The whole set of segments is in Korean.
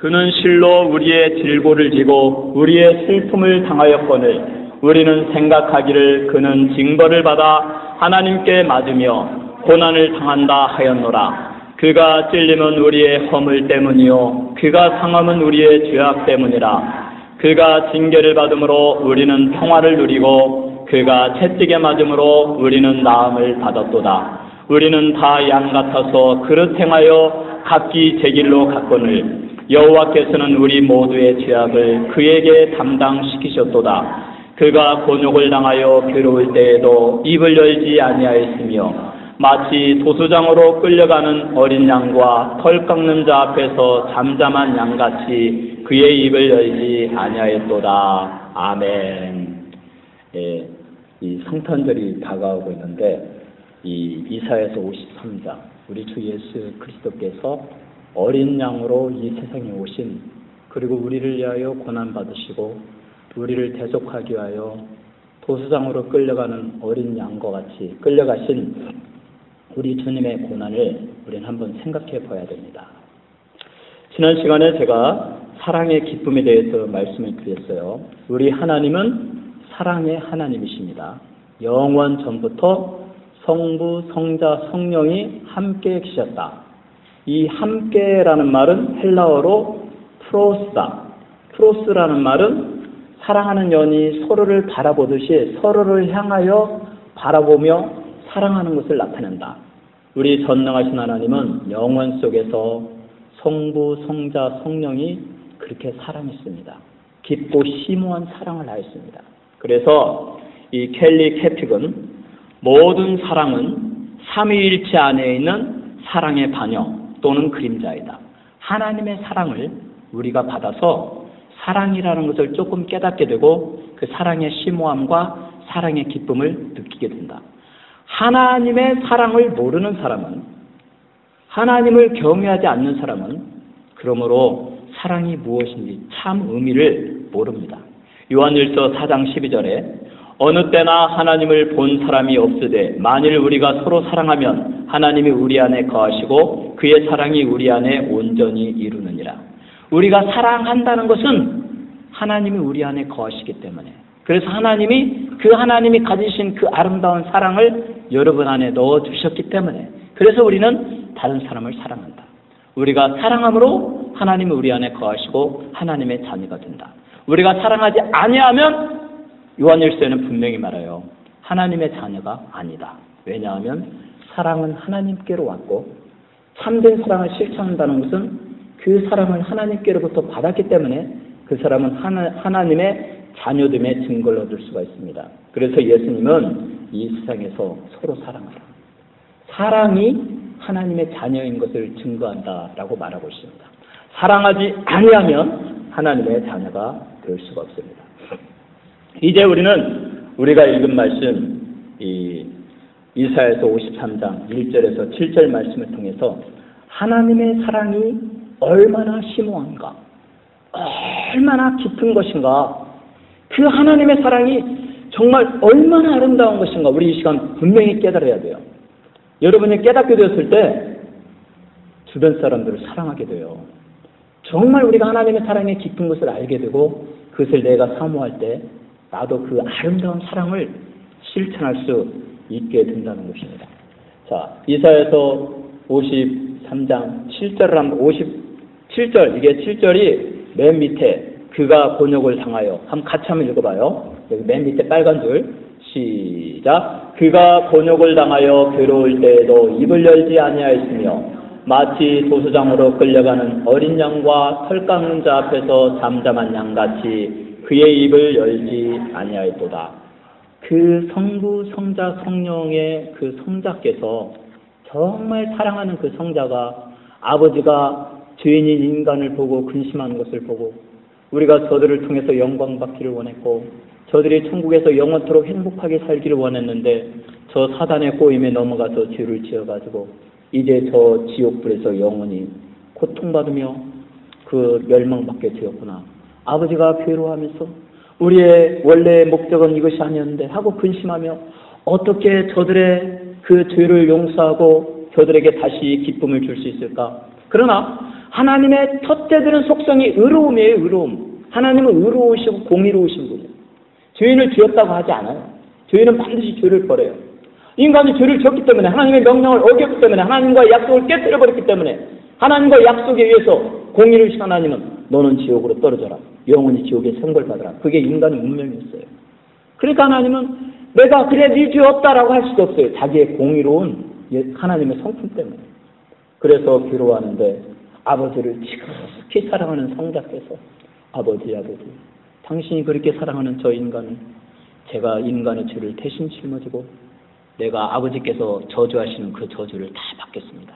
그는 실로 우리의 질고를 지고 우리의 슬픔을 당하였거늘 우리는 생각하기를 그는 징벌을 받아 하나님께 맞으며 고난을 당한다 하였노라. 그가 찔림은 우리의 허물 때문이요 그가 상함은 우리의 죄악 때문이라. 그가 징계를 받음으로 우리는 평화를 누리고 그가 채찍에 맞음으로 우리는 나음을 받았도다. 우리는 다 양 같아서 그릇 행하여 각기 제 길로 갔거늘 여호와께서는 우리 모두의 죄악을 그에게 담당시키셨도다. 그가 곤욕을 당하여 괴로울 때에도 입을 열지 아니하였으며 마치 도수장으로 끌려가는 어린 양과 털 깎는 자 앞에서 잠잠한 양같이 그의 입을 열지 아니하였도다. 아멘. 예, 이 성탄절이 다가오고 있는데 이 이사야서 53장 우리 주 예수 그리스도께서 어린 양으로 이 세상에 오신 그리고 우리를 위하여 고난받으시고 우리를 대속하기 위하여 도수장으로 끌려가는 어린 양과 같이 끌려가신 우리 주님의 고난을 우리는 한번 생각해 봐야 됩니다. 지난 시간에 제가 사랑의 기쁨에 대해서 말씀을 드렸어요. 우리 하나님은 사랑의 하나님이십니다. 영원 전부터 성부, 성자, 성령이 함께 계셨다. 이 함께라는 말은 헬라어로 프로스다. 프로스라는 말은 사랑하는 연이 서로를 바라보듯이 서로를 향하여 바라보며 사랑하는 것을 나타낸다. 우리 전능하신 하나님은 영원 속에서 성부, 성자, 성령이 그렇게 사랑했습니다. 깊고 심오한 사랑을 하였습니다. 그래서 이 켈리 캐픽은 모든 사랑은 삼위일체 안에 있는 사랑의 반영 또는 그림자이다. 하나님의 사랑을 우리가 받아서 사랑이라는 것을 조금 깨닫게 되고 그 사랑의 심오함과 사랑의 기쁨을 느끼게 된다. 하나님의 사랑을 모르는 사람은, 하나님을 경외하지 않는 사람은 그러므로 사랑이 무엇인지 참 의미를 모릅니다. 요한일서 4장 12절에 어느 때나 하나님을 본 사람이 없으되 만일 우리가 서로 사랑하면 하나님이 우리 안에 거하시고 그의 사랑이 우리 안에 온전히 이루느니라. 우리가 사랑한다는 것은 하나님이 우리 안에 거하시기 때문에, 그래서 하나님이 가지신 그 아름다운 사랑을 여러분 안에 넣어주셨기 때문에, 그래서 우리는 다른 사람을 사랑한다. 우리가 사랑함으로 하나님이 우리 안에 거하시고 하나님의 자녀가 된다. 우리가 사랑하지 아니하면 요한일서에는 분명히 말해요. 하나님의 자녀가 아니다. 왜냐하면 사랑은 하나님께로 왔고 참된 사랑을 실천한다는 것은 그 사랑을 하나님께로부터 받았기 때문에 그 사람은 하나님의 자녀됨의 증거를 얻을 수가 있습니다. 그래서 예수님은 이 세상에서 서로 사랑하라. 사랑이 하나님의 자녀인 것을 증거한다라고 말하고 있습니다. 사랑하지 아니하면 하나님의 자녀가 될 수가 없습니다. 이제 우리가 읽은 말씀 이사야서 53장 1절에서 7절 말씀을 통해서 하나님의 사랑이 얼마나 심오한가, 얼마나 깊은 것인가, 그 하나님의 사랑이 정말 얼마나 아름다운 것인가 우리 이 시간 분명히 깨달아야 돼요. 여러분이 깨닫게 되었을 때 주변 사람들을 사랑하게 돼요. 정말 우리가 하나님의 사랑의 깊은 것을 알게 되고 그것을 내가 사모할 때 나도 그 아름다운 사랑을 실천할 수 있게 된다는 것입니다. 자, 이사야서 53장 7절을 한번 57절, 이게 7절이 맨 밑에 그가 곤욕을 당하여 같이 한번 읽어봐요. 여기 맨 밑에 빨간 줄 시작. 그가 곤욕을 당하여 괴로울 때에도 입을 열지 아니하였으며 마치 도수장으로 끌려가는 어린 양과 털 깎는 자 앞에서 잠잠한 양같이 그의 입을 열지 아니하였도다. 그 성부, 성자, 성령의 그 성자께서 정말 사랑하는 그 성자가 아버지가 죄인인 인간을 보고 근심하는 것을 보고 우리가 저들을 통해서 영광 받기를 원했고 저들이 천국에서 영원토록 행복하게 살기를 원했는데 저 사단의 꼬임에 넘어가서 죄를 지어가지고 이제 저 지옥불에서 영원히 고통받으며 그 멸망받게 되었구나. 아버지가 괴로워하면서 우리의 원래의 목적은 이것이 아니었는데 하고 근심하며 어떻게 저들의 그 죄를 용서하고 저들에게 다시 기쁨을 줄 수 있을까? 그러나 하나님의 첫째들은 속성이 의로움이에요. 의로움. 하나님은 의로우시고 공의로우신 분이에요. 죄인을 지었다고 하지 않아요. 죄인은 반드시 죄를 벌어요. 인간이 죄를 지었기 때문에, 하나님의 명령을 어겼기 때문에, 하나님과의 약속을 깨뜨려버렸기 때문에, 하나님과의 약속에 의해서 공의를 하나님은 너는 지옥으로 떨어져라, 영원히 지옥에 생벌받아라. 그게 인간의 운명이었어요. 그러니까 하나님은 내가 그래 네 죄 없다라고 할 수도 없어요. 자기의 공의로운 하나님의 성품 때문에. 그래서 기도하는데 아버지를 지극히 사랑하는 성자께서 아버지 당신이 그렇게 사랑하는 저 인간은 제가 인간의 죄를 대신 짊어지고 내가 아버지께서 저주하시는 그 저주를 다 받겠습니다.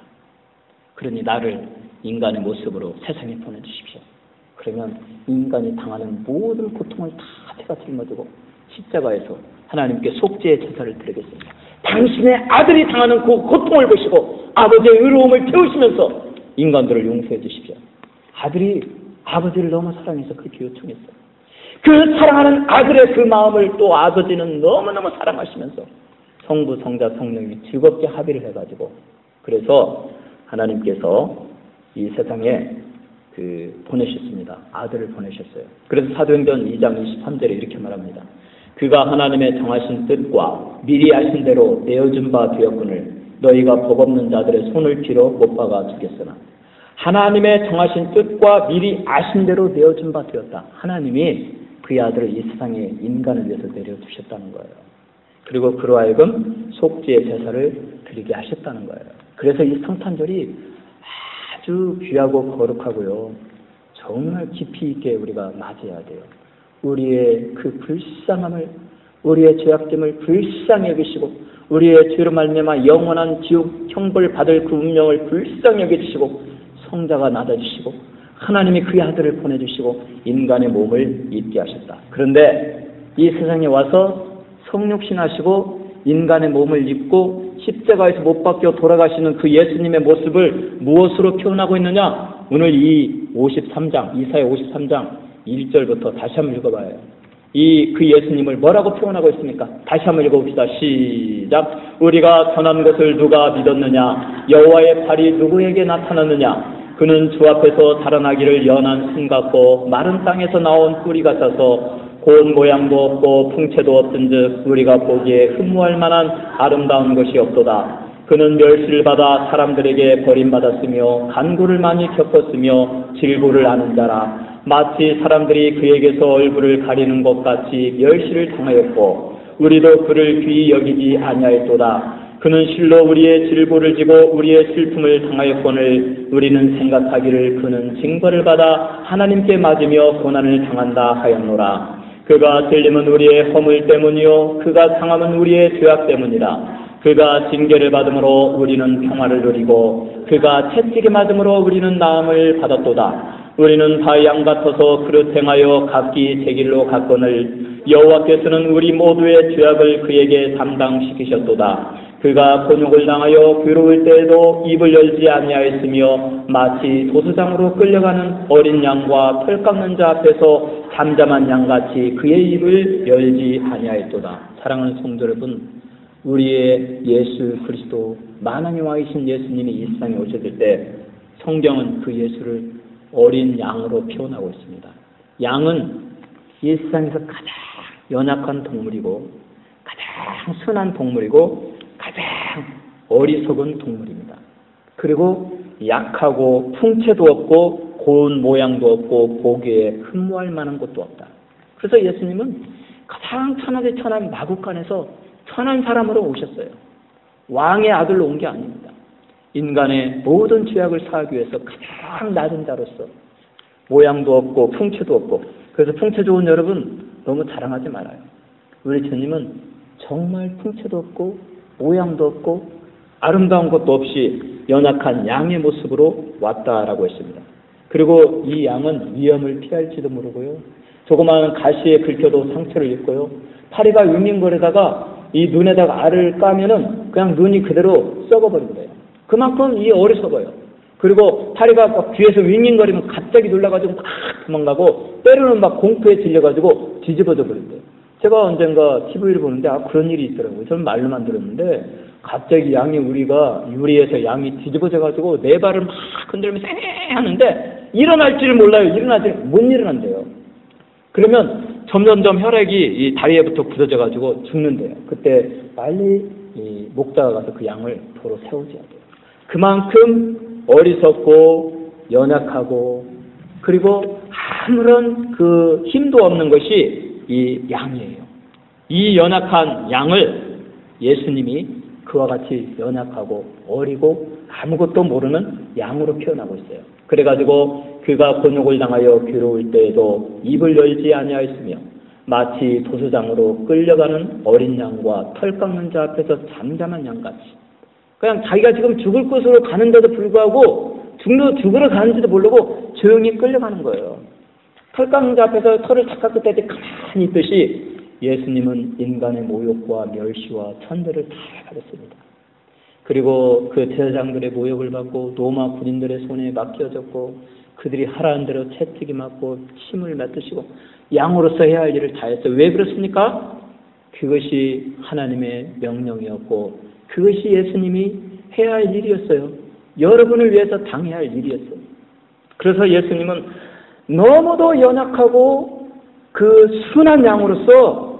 그러니 나를 인간의 모습으로 세상에 보내주십시오. 그러면 인간이 당하는 모든 고통을 다 제가 짊어지고 십자가에서 하나님께 속죄의 제사를 드리겠습니다. 당신의 아들이 당하는 그 고통을 보시고 아버지의 의로움을 배우시면서 인간들을 용서해 주십시오. 아들이 아버지를 너무 사랑해서 그렇게 요청했어요. 그 사랑하는 아들의 그 마음을 또 아버지는 너무너무 사랑하시면서 성부, 성자, 성령이 즐겁게 합의를 해가지고 그래서 하나님께서 이 세상에 보내셨습니다. 아들을 보내셨어요. 그래서 사도행전 2장 23절에 이렇게 말합니다. 그가 하나님의 정하신 뜻과 미리 아신 대로 내어준 바 되었거늘 너희가 법 없는 자들의 손을 길어 못 박아 주겠으나 하나님의 정하신 뜻과 미리 아신 대로 내어준 바 되었다. 하나님이 그의 아들을 이 세상에 인간을 위해서 내려주셨다는 거예요. 그리고 그로 하여금 속죄의 제사를 드리게 하셨다는 거예요. 그래서 이 성탄절이 아주 귀하고 거룩하고요. 정말 깊이 있게 우리가 맞이해야 돼요. 우리의 그 불쌍함을, 우리의 죄악됨을 불쌍히 여기시고 우리의 죄로 말미암아 영원한 지옥 형벌 받을 그 운명을 불쌍히 여겨주시고 성자가 낳아주시고 하나님이 그의 아들을 보내주시고 인간의 몸을 입게 하셨다. 그런데 이 세상에 와서 성육신하시고 인간의 몸을 입고 십자가에서 못 박혀 돌아가시는 그 예수님의 모습을 무엇으로 표현하고 있느냐? 오늘 이 53장, 이사야 53장 1절부터 다시 한번 읽어봐요. 그 예수님을 뭐라고 표현하고 있습니까? 다시 한번 읽어봅시다. 시작. 우리가 전한 것을 누가 믿었느냐? 여호와의 팔이 누구에게 나타났느냐? 그는 주 앞에서 자라나기를 연한 신 같고 마른 땅에서 나온 뿌리 같아서 고운 모양도 없고 풍채도 없은즉 우리가 보기에 흠모할 만한 아름다운 것이 없도다. 그는 멸시를 받아 사람들에게 버림받았으며 간구를 많이 겪었으며 질고를 아는 자라. 마치 사람들이 그에게서 얼굴을 가리는 것 같이 멸시를 당하였고 우리도 그를 귀히 여기지 아니하였도다. 그는 실로 우리의 질고를 지고 우리의 슬픔을 당하였거늘 우리는 생각하기를 그는 징벌을 받아 하나님께 맞으며 고난을 당한다 하였노라. 그가 찔림은 우리의 허물 때문이요 그가 상함은 우리의 죄악 때문이라. 그가 징계를 받음으로 우리는 평화를 누리고 그가 채찍에 맞음으로 우리는 나음을 받았도다. 우리는 다 양 같아서 그릇 행하여 각기 제 길로 갔거늘 여호와께서는 우리 모두의 죄악을 그에게 담당시키셨도다. 그가 곤욕을 당하여 괴로울 때에도 입을 열지 아니하였으며 마치 도수장으로 끌려가는 어린 양과 털 깎는 자 앞에서 잠잠한 양같이 그의 입을 열지 아니하였도다. 사랑하는 성도 여러분, 우리의 예수 그리스도 만왕의 왕이신 예수님이 이 세상에 오셨을 때 성경은 그 예수를 어린 양으로 표현하고 있습니다. 양은 이 세상에서 가장 연약한 동물이고 가장 순한 동물이고 가장 어리석은 동물입니다. 그리고 약하고 풍채도 없고 고운 모양도 없고 보기에 흠모할 만한 것도 없다. 그래서 예수님은 가장 천하의 천한 마국간에서 천한 사람으로 오셨어요. 왕의 아들로 온 게 아닙니다. 인간의 모든 죄악을 사하기 위해서 가장 낮은 자로서 모양도 없고 풍채도 없고 그래서 풍채 좋은 여러분 너무 자랑하지 말아요. 우리 주님은 정말 풍채도 없고 모양도 없고 아름다운 것도 없이 연약한 양의 모습으로 왔다라고 했습니다. 그리고 이 양은 위험을 피할지도 모르고요. 조그마한 가시에 긁혀도 상처를 입고요. 파리가 윙윙거리다가 이 눈에다가 알을 까면은 그냥 눈이 그대로 썩어버린대요. 그만큼 이 어리석어요. 그리고 파리가 막 뒤에서 윙윙거리면 갑자기 놀라가지고 막 도망가고 때로는 막 공포에 질려가지고 뒤집어져 버린대요. 제가 언젠가 TV를 보는데 그런 일이 있더라고요. 저는 말로만 들었는데 갑자기 양이 우리가 유리에서 양이 뒤집어져가지고 네 발을 막 흔들면서 하는데 일어날지를 몰라요. 못 일어난대요. 그러면 점점점 혈액이 이 다리에부터 굳어져가지고 죽는데요. 그때 빨리 이 목자가 가서 그 양을 도로 세워줘야 돼요. 그만큼 어리석고 연약하고 그리고 아무런 그 힘도 없는 것이 이 양이에요. 이 연약한 양을 예수님이 그와 같이 연약하고 어리고 아무것도 모르는 양으로 표현하고 있어요. 그래가지고 그가 곤욕을 당하여 괴로울 때에도 입을 열지 아니하였으며 마치 도수장으로 끌려가는 어린 양과 털 깎는 자 앞에서 잠잠한 양같이 그냥 자기가 지금 죽을 곳으로 가는데도 불구하고 죽으러 가는지도 모르고 조용히 끌려가는 거예요. 털 깎는 자 앞에서 털을 다 깎을 때 가만히 있듯이 예수님은 인간의 모욕과 멸시와 천대를 다 받았습니다. 그리고 그 제사장들의 모욕을 받고 로마 군인들의 손에 맡겨졌고 그들이 하라는 대로 채찍이 맞고 침을 맺으시고 양으로서 해야 할 일을 다 했어요. 왜 그렇습니까? 그것이 하나님의 명령이었고 그것이 예수님이 해야 할 일이었어요. 여러분을 위해서 당해야 할 일이었어요. 그래서 예수님은 너무도 연약하고 그 순한 양으로서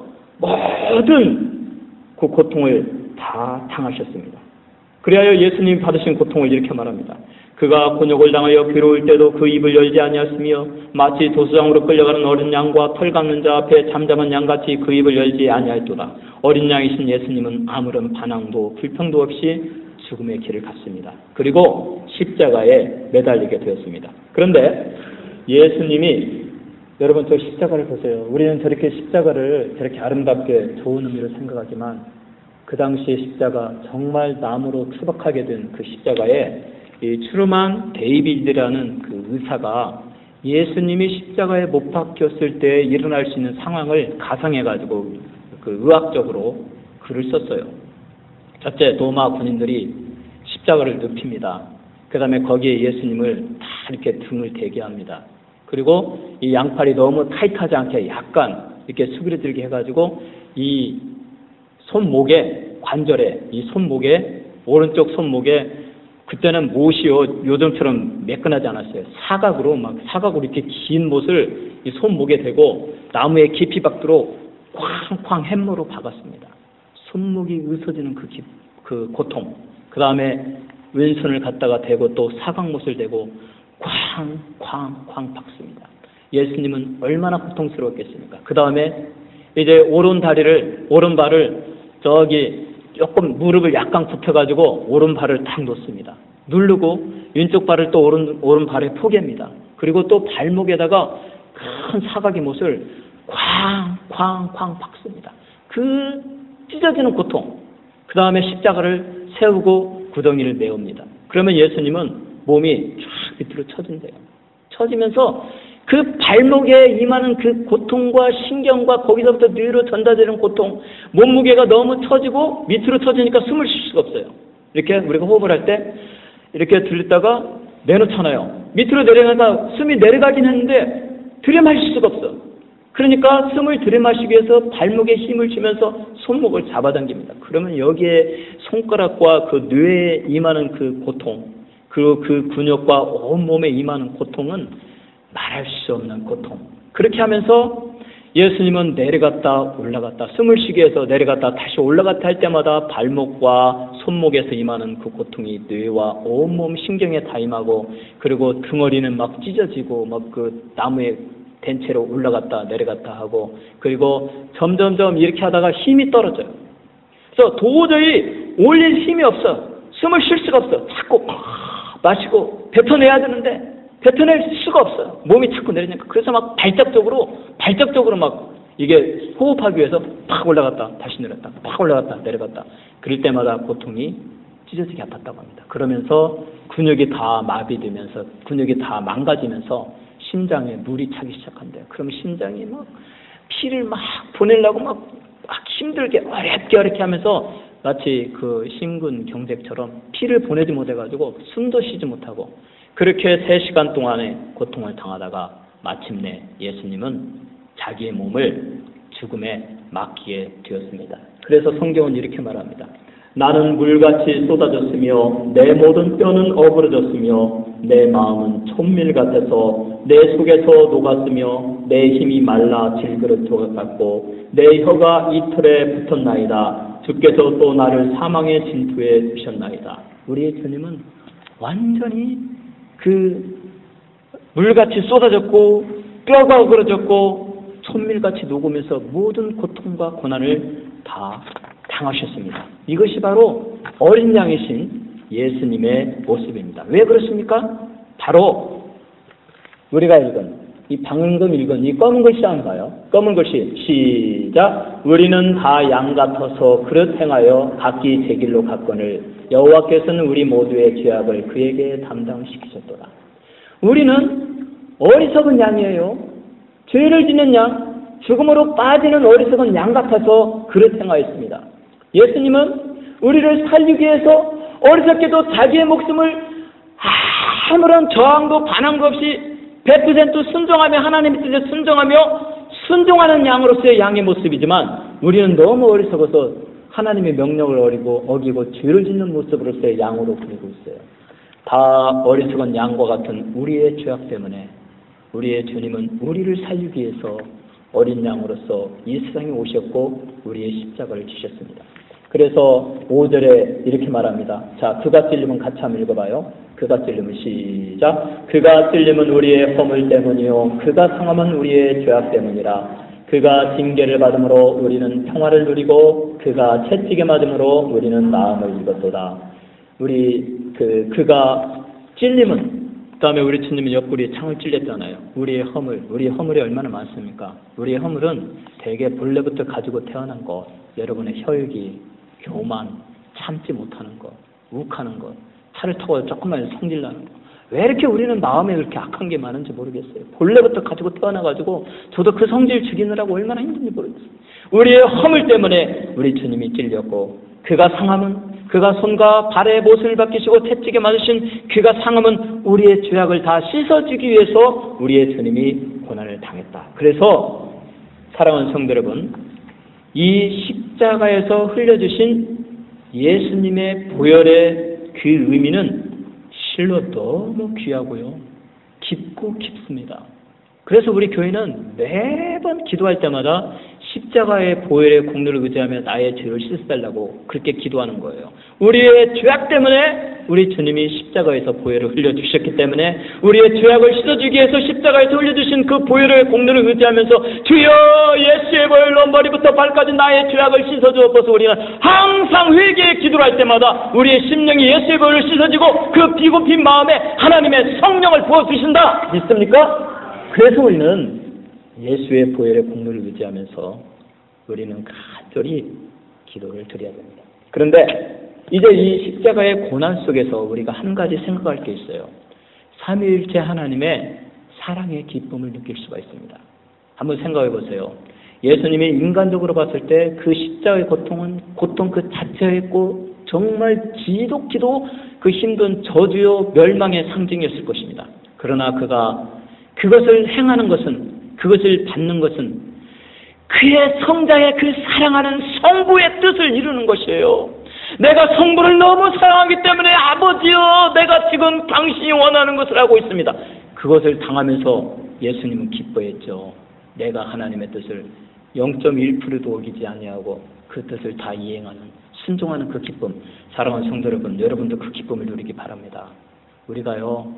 모든 그 고통을 다 당하셨습니다. 그리하여 예수님이 받으신 고통을 이렇게 말합니다. 그가 곤욕을 당하여 괴로울 때도 그 입을 열지 아니하였으며 마치 도수장으로 끌려가는 어린 양과 털 깎는 자 앞에 잠잠한 양같이 그 입을 열지 아니하였도다. 어린 양이신 예수님은 아무런 반항도 불평도 없이 죽음의 길을 갔습니다. 그리고 십자가에 매달리게 되었습니다. 그런데 예수님이 여러분 저 십자가를 보세요. 우리는 저렇게 십자가를 저렇게 아름답게 좋은 의미로 생각하지만 그 당시의 십자가 정말 나무로 투박하게 된 그 십자가에 이 추르만 데이비드라는 그 의사가 예수님이 십자가에 못 박혔을 때 일어날 수 있는 상황을 가상해가지고 그 의학적으로 글을 썼어요. 첫째, 로마 군인들이 십자가를 눕힙니다. 그 다음에 거기에 예수님을 다 이렇게 등을 대게 합니다. 그리고 이 양팔이 너무 타이트하지 않게 약간 이렇게 수그러들게 해가지고 이 손목에 관절에 이 손목에 오른쪽 손목에 그때는 못이요 요즘처럼 매끈하지 않았어요. 사각으로 이렇게 긴 못을 이 손목에 대고 나무에 깊이 박도록 쾅쾅 햄머로 박았습니다. 손목이 으스러지는 그 고통. 그 다음에 왼손을 갖다가 대고 또 사각못을 대고 쾅쾅쾅 박습니다. 예수님은 얼마나 고통스러웠겠습니까? 그 다음에 이제 오른발을 저기 조금 무릎을 약간 굽혀가지고 오른발을 탁 놓습니다. 누르고 왼쪽 발을 또 오른발에 포개입니다. 그리고 또 발목에다가 큰 사각의 못을 쾅쾅쾅 박습니다. 그 찢어지는 고통. 그 다음에 십자가를 세우고 구덩이를 메웁니다. 그러면 예수님은 몸이 쫙 밑으로 처진대요. 처지면서 그 발목에 임하는 그 고통과 신경과 거기서부터 뇌로 전달되는 고통, 몸무게가 너무 처지고 밑으로 처지니까 숨을 쉴 수가 없어요. 이렇게 우리가 호흡을 할 때 이렇게 들렸다가 내놓잖아요. 밑으로 내려가다 숨이 내려가긴 했는데 들이마실 수가 없어. 그러니까 숨을 들이마시기 위해서 발목에 힘을 주면서 손목을 잡아당깁니다. 그러면 여기에 손가락과 그 뇌에 임하는 그 고통, 그 근육과 온몸에 임하는 고통은 말할 수 없는 고통. 그렇게 하면서 예수님은 내려갔다 올라갔다 숨을 쉬게 해서 내려갔다 다시 올라갔다 할 때마다 발목과 손목에서 임하는 그 고통이 뇌와 온몸 신경에 다 임하고 그리고 등어리는 막 찢어지고 막 그 나무에 된 채로 올라갔다 내려갔다 하고 그리고 점점점 이렇게 하다가 힘이 떨어져요. 그래서 도저히 올릴 힘이 없어. 숨을 쉴 수가 없어. 자꾸 마시고 뱉어내야 되는데 뱉어낼 수가 없어요. 몸이 자꾸 내리니까. 그래서 막 발작적으로 막 이게 호흡하기 위해서 팍 올라갔다 다시 내렸다 팍 올라갔다 내려갔다 그럴 때마다 고통이 찢어지게 아팠다고 합니다. 그러면서 근육이 다 마비되면서 근육이 다 망가지면서 심장에 물이 차기 시작한대요. 그럼 심장이 막 피를 막 보내려고 막 힘들게 어렵게 하면서 마치 그 심근경색처럼 피를 보내지 못해가지고 숨도 쉬지 못하고 그렇게 3시간 동안의 고통을 당하다가 마침내 예수님은 자기의 몸을 죽음에 맡기게 되었습니다. 그래서 성경은 이렇게 말합니다. 나는 물같이 쏟아졌으며 내 모든 뼈는 어부러졌으며 내 마음은 촛밀 같아서 내 속에서 녹았으며 내 힘이 말라 질그릇 같고 내 혀가 이틀에 붙었나이다. 주께서 또 나를 사망의 진투에 두셨나이다. 우리의 주님은 완전히 그 물같이 쏟아졌고 뼈가 어그러졌고 촛밀같이 녹으면서 모든 고통과 고난을 다 당하셨습니다. 이것이 바로 어린 양이신 예수님의 모습입니다. 왜 그렇습니까? 바로 우리가 읽은 이 방금 읽은 이 검은 글씨 한가요? 검은 글씨 시작. 우리는 다 양 같아서 그릇 행하여 각기 제 길로 갔거늘 여호와께서는 우리 모두의 죄악을 그에게 담당시키셨도다. 우리는 어리석은 양이에요. 죄를 짓는 양, 죽음으로 빠지는 어리석은 양 같아서 그릇 행하였습니다. 예수님은 우리를 살리기 위해서 어리석게도 자기의 목숨을 아무런 저항도 반항도 없이 100% 순종하며 하나님의 뜻에 순종하며 순종하는 양으로서의 양의 모습이지만 우리는 너무 어리석어서 하나님의 명령을 어기고 죄를 짓는 모습으로서의 양으로 부리고 있어요. 다 어리석은 양과 같은 우리의 죄악 때문에 우리의 주님은 우리를 살리기 위해서 어린 양으로서 이 세상에 오셨고 우리의 십자가를 지셨습니다. 그래서 5절에 이렇게 말합니다. 자, 그가 찔림은 같이 한번 읽어봐요. 그가 찔림은 시작. 그가 찔림은 우리의 허물 때문이요 그가 상함은 우리의 죄악 때문이라. 그가 징계를 받음으로 우리는 평화를 누리고 그가 채찍에 맞음으로 우리는 나음을 입었도다. 그가 찔림은 그 다음에 우리 주님은 옆구리에 창을 찔렸잖아요. 우리의 허물이 얼마나 많습니까? 우리의 허물은 대개 본래부터 가지고 태어난 것, 여러분의 혈기, 교만, 참지 못하는 것, 욱하는 것, 차를 타고 조금만 성질나는 것. 왜 이렇게 우리는 마음에 그렇게 악한 게 많은지 모르겠어요. 본래부터 가지고 태어나가지고 저도 그 성질 죽이느라고 얼마나 힘든지 모르겠어요. 우리의 허물 때문에 우리 주님이 찔렸고 그가 상함은 그가 손과 발에 못을 박히시고 채찍에 맞으신 그가 상함은 우리의 죄악을 다 씻어주기 위해서 우리의 주님이 고난을 당했다. 그래서 사랑하는 성도 여러분, 이 십자가에서 흘려주신 예수님의 보혈의 그 의미는 실로 너무 귀하고요. 깊고 깊습니다. 그래서 우리 교회는 매번 기도할 때마다 십자가의 보혈의 공로를 의지하며 나의 죄를 씻어달라고 그렇게 기도하는 거예요. 우리의 죄악 때문에 우리 주님이 십자가에서 보혈을 흘려주셨기 때문에 우리의 죄악을 씻어주기 위해서 십자가에서 흘려주신 그 보혈의 공로를 의지하면서 주여 예수의 보혈로 머리부터 발까지 나의 죄악을 씻어주옵소서. 우리는 항상 회개의 기도를 할 때마다 우리의 심령이 예수의 보혈을 씻어지고 그 비고핀 마음에 하나님의 성령을 부어주신다. 믿습니까? 그래서 우리는 예수의 보혈의 공로를 의지하면서 우리는 간절히 기도를 드려야 됩니다. 그런데 이제 이 십자가의 고난 속에서 우리가 한 가지 생각할 게 있어요. 삼위일체 하나님의 사랑의 기쁨을 느낄 수가 있습니다. 한번 생각해 보세요. 예수님이 인간적으로 봤을 때 그 십자가의 고통은 고통 그 자체였고 정말 지독히도 그 힘든 저주요 멸망의 상징이었을 것입니다. 그러나 그가 그것을 행하는 것은 그것을 받는 것은 그의 성자의 그 사랑하는 성부의 뜻을 이루는 것이에요. 내가 성부를 너무 사랑하기 때문에 아버지여 내가 지금 당신이 원하는 것을 하고 있습니다. 그것을 당하면서 예수님은 기뻐했죠. 내가 하나님의 뜻을 0.1%도 어기지 아니하고 그 뜻을 다 이행하는 순종하는 그 기쁨. 사랑하는 성도 여러분, 여러분도 그 기쁨을 누리기 바랍니다. 우리가요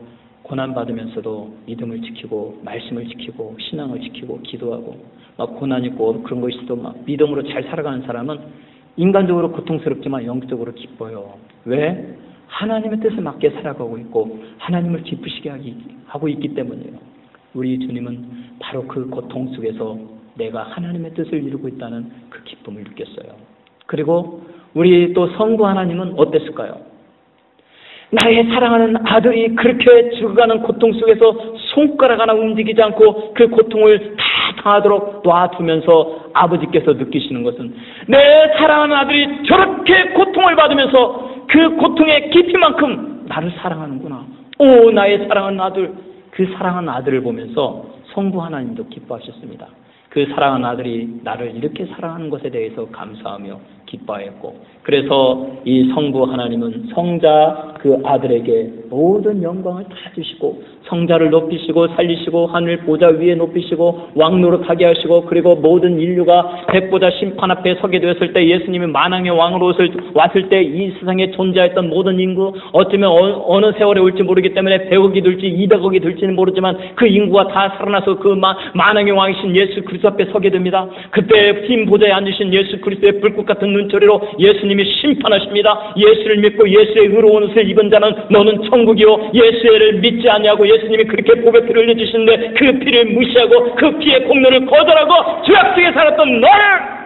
고난받으면서도 믿음을 지키고 말씀을 지키고 신앙을 지키고 기도하고 막 고난 있고 그런 거 있어도 막 믿음으로 잘 살아가는 사람은 인간적으로 고통스럽지만 영적으로 기뻐요. 왜? 하나님의 뜻에 맞게 살아가고 있고 하나님을 기쁘시게 하고 있기 때문이에요. 우리 주님은 바로 그 고통 속에서 내가 하나님의 뜻을 이루고 있다는 그 기쁨을 느꼈어요. 그리고 우리 또 성부 하나님은 어땠을까요? 나의 사랑하는 아들이 그렇게 죽어가는 고통 속에서 손가락 하나 움직이지 않고 그 고통을 다 당하도록 놔두면서 아버지께서 느끼시는 것은 내 사랑하는 아들이 저렇게 고통을 받으면서 그 고통의 깊이만큼 나를 사랑하는구나. 오, 나의 사랑하는 아들. 그 사랑하는 아들을 보면서 성부 하나님도 기뻐하셨습니다. 그 사랑하는 아들이 나를 이렇게 사랑하는 것에 대해서 감사하며 기뻐하였고, 그래서 이 성부 하나님은 성자 그 아들에게 모든 영광을 다 주시고 성자를 높이시고 살리시고 하늘 보좌 위에 높이시고 왕노릇하게 하시고, 그리고 모든 인류가 백보자 심판 앞에 서게 되었을 때, 예수님이 만왕의 왕으로 왔을 때 이 세상에 존재했던 모든 인구, 어쩌면 어느 세월에 올지 모르기 때문에 100억이 될지 200억이 될지는 모르지만 그 인구가 다 살아나서 그 만왕의 왕이신 예수 그리스도 앞에 서게 됩니다. 그때 흰 보좌에 앉으신 예수 그리스도의 불꽃 같은 눈초리로 예수님이 심판하십니다. 예수를 믿고 예수의 의로운 옷을 입은 자는 너는 천국이요, 예수를 믿지 아니하고 예수님이 그렇게 보배 피를 흘려주시는데 그 피를 무시하고 그 피의 공로를 거절하고 죄악 중에 살았던 너를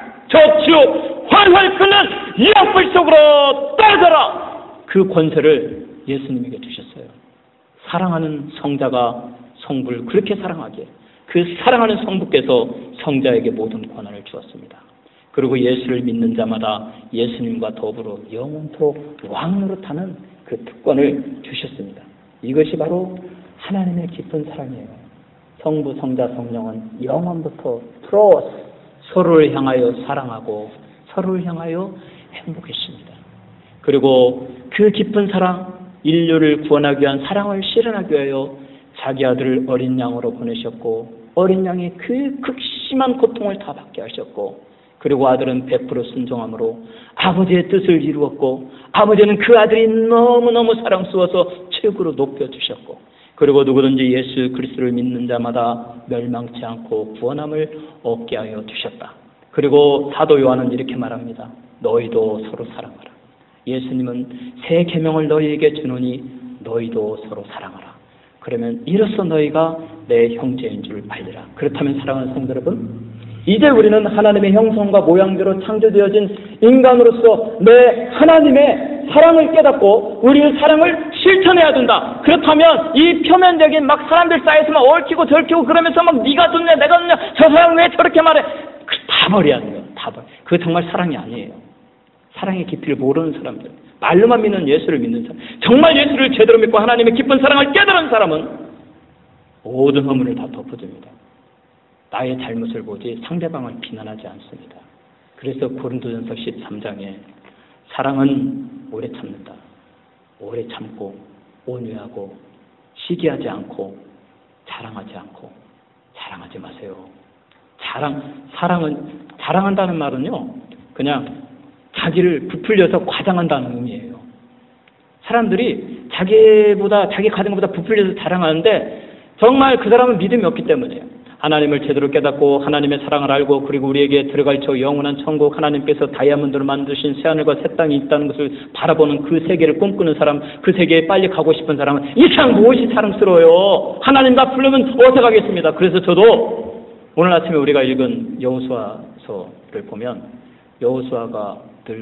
저주 활활 끓는 영불 속으로 떨어져라. 그 권세를 예수님에게 주셨어요. 사랑하는 성자가 성부를 그렇게 사랑하기에 그 사랑하는 성부께서 성자에게 모든 권한을 주었습니다. 그리고 예수를 믿는 자마다 예수님과 더불어 영원토록 왕노릇하는 그 특권을 주셨습니다. 이것이 바로 하나님의 깊은 사랑이에요. 성부, 성자, 성령은 영원부터 프로스 서로를 향하여 사랑하고 서로를 향하여 행복했습니다. 그리고 그 깊은 사랑, 인류를 구원하기 위한 사랑을 실현하기 위하여 자기 아들을 어린 양으로 보내셨고, 어린 양이 그 극심한 고통을 다 받게 하셨고, 그리고 아들은 100% 순종함으로 아버지의 뜻을 이루었고, 아버지는 그 아들이 너무너무 사랑스러워서 최고로 높여주셨고, 그리고 누구든지 예수 그리스도를 믿는 자마다 멸망치 않고 구원함을 얻게 하여 주셨다. 그리고 사도 요한은 이렇게 말합니다. 너희도 서로 사랑하라. 예수님은 새 계명을 너희에게 주노니 너희도 서로 사랑하라. 그러면 이로써 너희가 내 형제인 줄 알리라. 그렇다면 사랑하는 성도 여러분, 이제 우리는 하나님의 형상과 모양대로 창조되어진 인간으로서 내 하나님의 사랑을 깨닫고 우리의 사랑을 실천해야 된다. 그렇다면 이 표면적인 막 사람들 사이에서 막 얽히고 절키고 그러면서 막 네가 좋냐 내가 좋냐 저 사람 왜 저렇게 말해, 다 버려야 돼요. 다 버려. 그거 정말 사랑이 아니에요. 사랑의 깊이를 모르는 사람들, 말로만 믿는 예수를 믿는 사람, 정말 예수를 제대로 믿고 하나님의 깊은 사랑을 깨달은 사람은 모든 허물을 다 덮어줍니다. 나의 잘못을 보지 상대방을 비난하지 않습니다. 그래서 고린도전서 13장에 사랑은 오래 참는다. 오래 참고 온유하고 시기하지 않고 자랑하지 않고. 자랑하지 마세요. 자랑한다는 말은요, 그냥 자기를 부풀려서 과장한다는 의미예요. 사람들이 자기 가진 것보다 부풀려서 자랑하는데 정말 그 사람은 믿음이 없기 때문이에요. 하나님을 제대로 깨닫고 하나님의 사랑을 알고, 그리고 우리에게 들어갈 저 영원한 천국, 하나님께서 다이아몬드로 만드신 새하늘과 새 땅이 있다는 것을 바라보는 그 세계를 꿈꾸는 사람, 그 세계에 빨리 가고 싶은 사람은 이 세상 무엇이 사랑스러워요? 하나님 다 부르면 어떻게 가겠습니다. 그래서 저도 오늘 아침에 우리가 읽은 여호수아서를 보면 여호수아가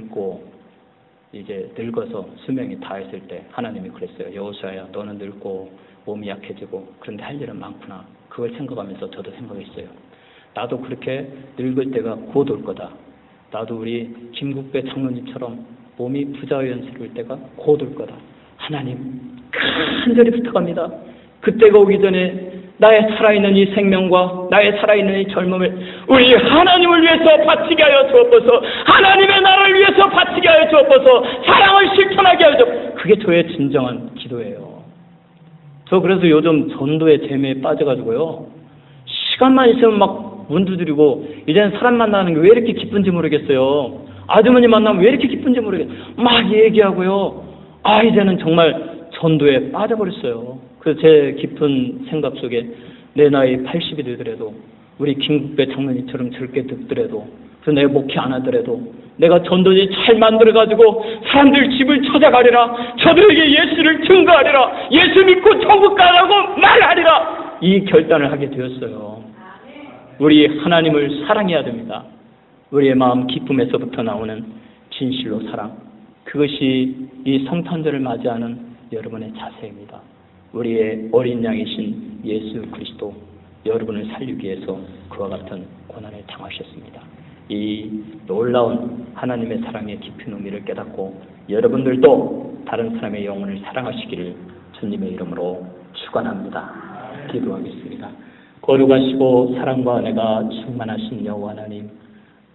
늙어서 수명이 다했을 때 하나님이 그랬어요. 여호수아야, 너는 늙고 몸이 약해지고 그런데 할 일은 많구나. 그걸 생각하면서 저도 생각했어요. 나도 그렇게 늙을 때가 곧 올 거다. 나도 우리 김국배 장로님처럼 몸이 부자연스러울 때가 곧 올 거다. 하나님 간절히 부탁합니다. 그때가 오기 전에 나의 살아있는 이 생명과 나의 살아있는 이 젊음을 우리 하나님을 위해서 바치게 하여 주옵소서. 하나님의 나라를 위해서 바치게 하여 주옵소서. 사랑을 실천하게 하여 주옵소서. 그게 저의 진정한 기도예요. 저 그래서 요즘 전도의 재미에 빠져가지고요, 시간만 있으면 막 문 두드리고, 이제는 사람 만나는 게 왜 이렇게 기쁜지 모르겠어요. 아주머니 만나면 왜 이렇게 기쁜지 모르겠어요. 막 얘기하고요. 이제는 정말 전도에 빠져버렸어요. 그래서 제 깊은 생각 속에 내 나이 80이 되더라도 우리 김국배 장로님처럼 저렇게 듣더라도, 그래서 내가 목회 안 하더라도 내가 전도지 잘 만들어가지고 사람들 집을 찾아가리라, 저들에게 예수를 증거하리라, 예수 믿고 천국 가라고 말하리라, 이 결단을 하게 되었어요. 우리 하나님을 사랑해야 됩니다. 우리의 마음 기쁨에서부터 나오는 진실로 사랑, 그것이 이 성탄절을 맞이하는 여러분의 자세입니다. 우리의 어린 양이신 예수 그리스도, 여러분을 살리기 위해서 그와 같은 고난을 당하셨습니다. 이 놀라운 하나님의 사랑의 깊은 의미를 깨닫고 여러분들도 다른 사람의 영혼을 사랑하시기를 주님의 이름으로 축원합니다. 기도하겠습니다. 거룩하시고 사랑과 은혜가 충만하신 여호와 하나님,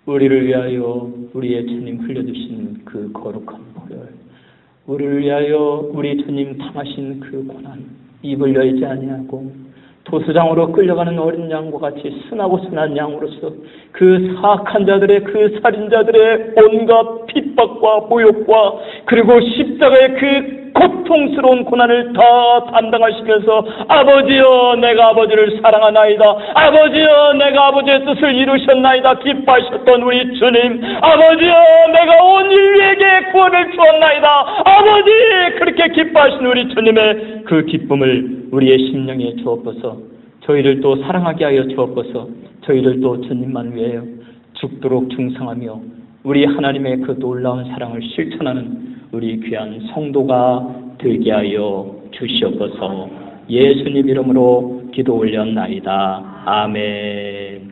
우리를 위하여 우리의 주님 흘려주신 그 거룩한 보혈, 우리를 위하여 우리 주님 당하신 그 고난, 입을 열지 아니하고 도수장으로 끌려가는 어린 양과 같이 순하고 순한 양으로서 그 사악한 자들의, 그 살인자들의 온갖 핍박과 모욕과 그리고 십자가의 그 고통스러운 고난을 다 담당하시면서 아버지여 내가 아버지를 사랑하나이다, 아버지여 내가 아버지의 뜻을 이루셨나이다 기뻐하셨던 우리 주님, 아버지여 내가 온 인류에게 구원을 주었나이다, 아버지 그렇게 기뻐하신 우리 주님의 그 기쁨을 우리의 심령에 주옵소서. 저희를 또 사랑하게 하여 주옵소서. 저희를 또 주님만 위하여 죽도록 중상하며 우리 하나님의 그 놀라운 사랑을 실천하는 우리 귀한 성도가 되게 하여 주시옵소서. 예수님 이름으로 기도 올렸나이다. 아멘.